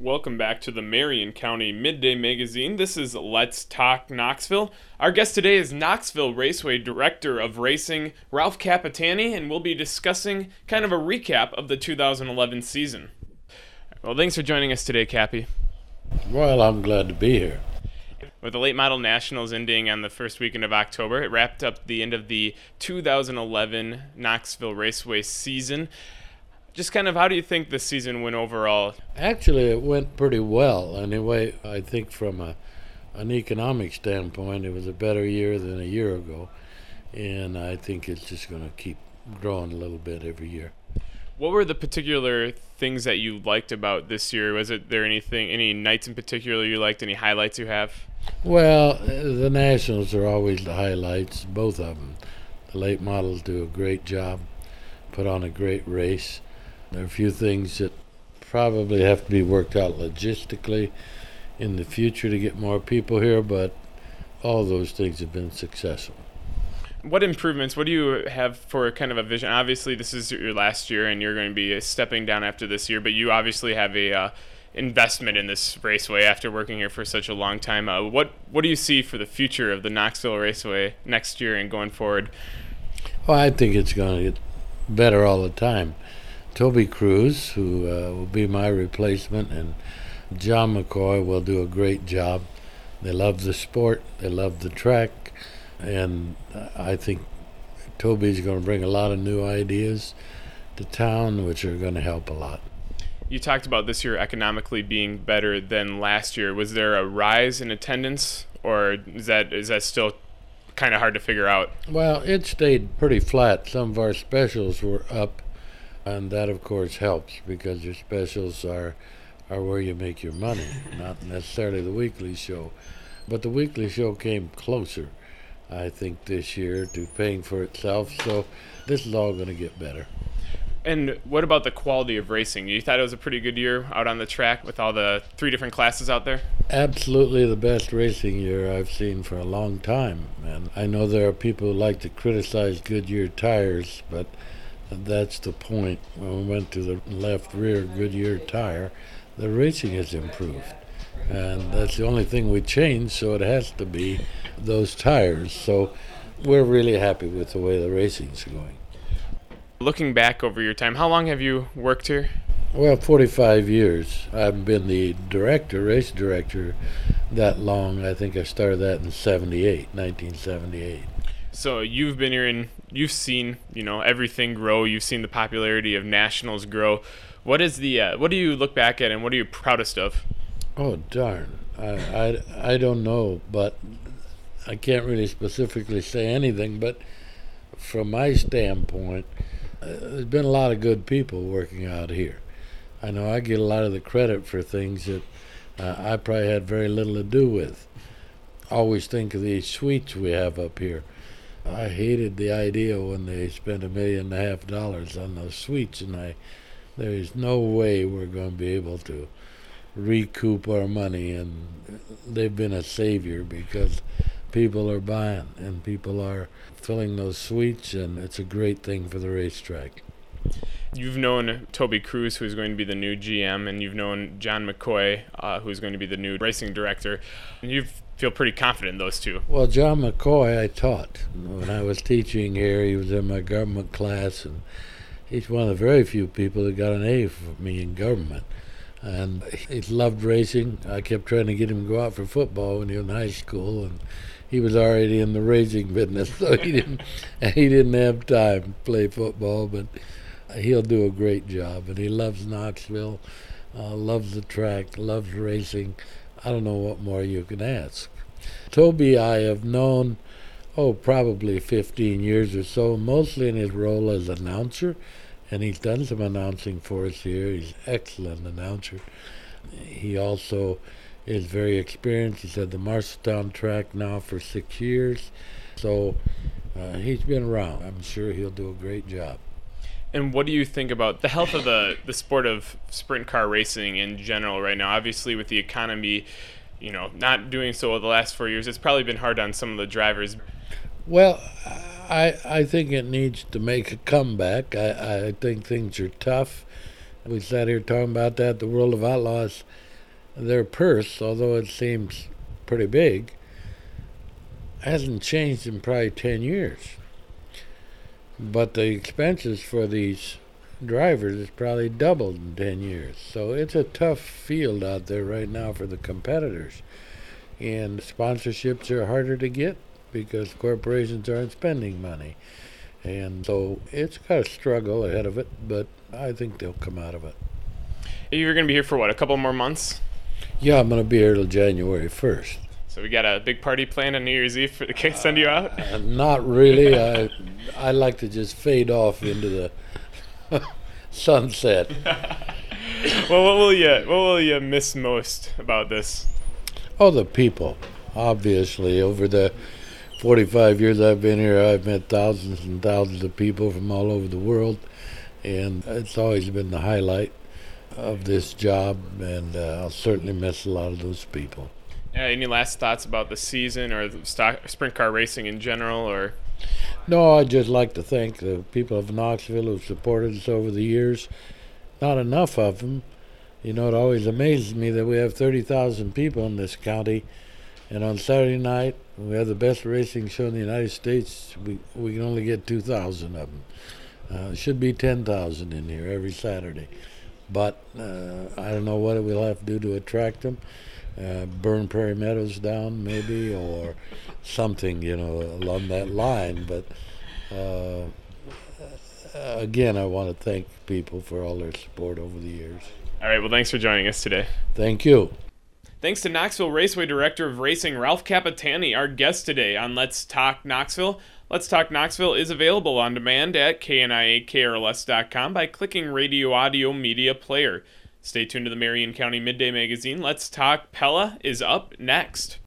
Welcome back to the Marion County Midday Magazine. This is Let's Talk Knoxville. Our guest today is Knoxville Raceway Director of Racing, Ralph Capitani, and we'll be discussing kind of a recap of the 2011 season. Well, thanks for joining us today, Cappy. Well, I'm glad to be here. With the Late Model Nationals ending on the first weekend of October, it wrapped up the end of the 2011 Knoxville Raceway season. Just kind of how do you think the season went overall? Actually, it went pretty well. Anyway, I think from an economic standpoint, it was a better year than a year ago. And I think it's just going to keep growing a little bit every year. What were the particular things that you liked about this year? Was it there any nights in particular you liked, any highlights you have? Well, the Nationals are always the highlights, both of them. The late models do a great job, put on a great race. There are a few things that probably have to be worked out logistically in the future to get more people here, but all those things have been successful. What improvements, what do you have for kind of a vision? Obviously, this is your last year, and you're going to be stepping down after this year, but you obviously have a investment in this raceway after working here for such a long time. What do you see for the future of the Knoxville Raceway next year and going forward? Well, I think it's going to get better all the time. Toby Cruz, who will be my replacement, and John McCoy will do a great job. They love the sport, they love the track, and I think Toby's going to bring a lot of new ideas to town, which are going to help a lot. You talked about this year economically being better than last year. Was there a rise in attendance, or is that still kind of hard to figure out? Well, it stayed pretty flat. Some of our specials were up, and that, of course, helps because your specials are where you make your money, not necessarily the weekly show. But the weekly show came closer, I think, this year to paying for itself. So this is all going to get better. And what about the quality of racing? You thought it was a pretty good year out on the track with all the 3 different classes out there? Absolutely the best racing year I've seen for a long time. And I know there are people who like to criticize Goodyear tires, but that's the point. When we went to the left rear Goodyear tire, the racing has improved. And that's the only thing we changed, so it has to be those tires. So we're really happy with the way the racing's going. Looking back over your time, how long have you worked here? Well, 45 years. I've been the race director, that long. I think I started that in 1978. So you've been here and you've seen, everything grow. You've seen the popularity of Nationals grow. What do you look back at and what are you proudest of? Oh, darn. I don't know, but I can't really specifically say anything. But from my standpoint, there's been a lot of good people working out here. I know I get a lot of the credit for things that I probably had very little to do with. Always think of these suites we have up here. I hated the idea when they spent $1.5 million on those suites, and there is no way we're going to be able to recoup our money, and they've been a savior because people are buying and people are filling those suites, and it's a great thing for the racetrack. You've known Toby Cruz, who's going to be the new GM, and you've known John McCoy, who's going to be the new racing director. And you feel pretty confident in those two. Well, John McCoy I taught. When I was teaching here, he was in my government class, and he's one of the very few people that got an A for me in government. And he loved racing. I kept trying to get him to go out for football when he was in high school, and he was already in the racing business, so he didn't have time to play football, but he'll do a great job. And he loves Knoxville, loves the track, loves racing. I don't know what more you can ask. Toby I have known, probably 15 years or so, mostly in his role as announcer, and he's done some announcing for us here. He's an excellent announcer. He also is very experienced. He's at the Marshalltown track now for 6 years, so he's been around. I'm sure he'll do a great job. And what do you think about the health of the sport of sprint car racing in general right now? Obviously, with the economy, not doing so well the last 4 years, it's probably been hard on some of the drivers. Well, I think it needs to make a comeback. I think things are tough. We sat here talking about that, the World of Outlaws. their purse, although it seems pretty big, hasn't changed in probably 10 years. But the expenses for these drivers has probably doubled in 10 years. So it's a tough field out there right now for the competitors. And sponsorships are harder to get because corporations aren't spending money. And so it's got a struggle ahead of it, but I think they'll come out of it. You're going to be here for what, a couple more months? Yeah, I'm going to be here till January 1st. So we got a big party planned on New Year's Eve to send you out? Not really. I like to just fade off into the sunset. Well, what will you miss most about this? Oh, the people. Obviously, over the 45 years I've been here, I've met thousands and thousands of people from all over the world, and it's always been the highlight of this job, and I'll certainly miss a lot of those people. Any last thoughts about the season or the sprint car racing in general, or? No, I'd just like to thank the people of Knoxville who've supported us over the years. Not enough of them. You know, it always amazes me that we have 30,000 people in this county, and on Saturday night, we have the best racing show in the United States. We can only get 2,000 of them. It should be 10,000 in here every Saturday. But I don't know what we'll have to do to attract them. Burn Prairie Meadows down, maybe, or something, along that line. But again, I want to thank people for all their support over the years. All right, well, thanks for joining us today. Thank you. Thanks to Knoxville Raceway Director of Racing, Ralph Capitani, our guest today on Let's Talk Knoxville. Let's Talk Knoxville is available on demand at kniakrls.com by clicking Radio Audio Media Player. Stay tuned to the Marion County Midday Magazine. Let's Talk Pella is up next.